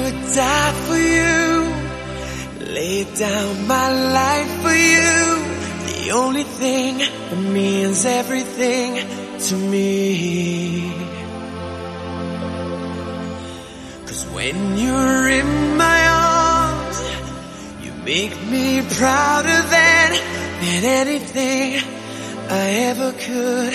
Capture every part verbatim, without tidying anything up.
wanna die for you, lay down my life for you, the only thing that means everything to me. 'Cause when you're in my arms, you make me prouder than, than anything I ever could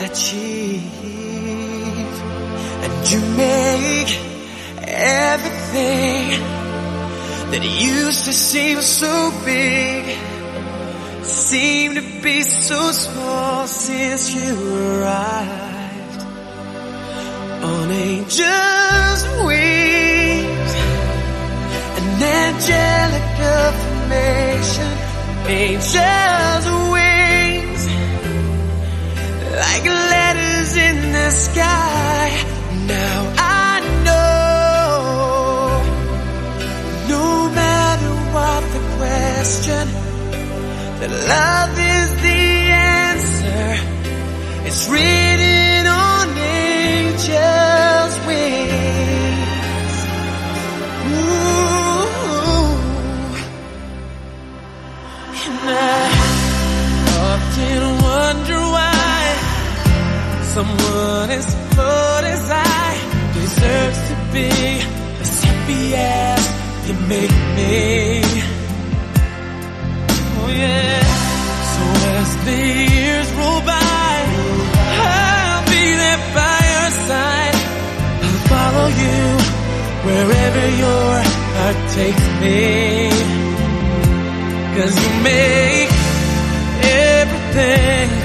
achieve. And you make everything that used to seem so big seem to be so small since you arrived on angels' wings, an angelic affirmation, angels' wings, like letters in the sky. Now I know, no matter what the question, that love is the answer. It's written on angels' wings. Ooh. And I often wonder why someone as flawed as I deserves to be as happy as you make me. Oh yeah. So as the years roll by, I'll be there by your side. I'll follow you wherever your heart takes me. 'Cause you make everything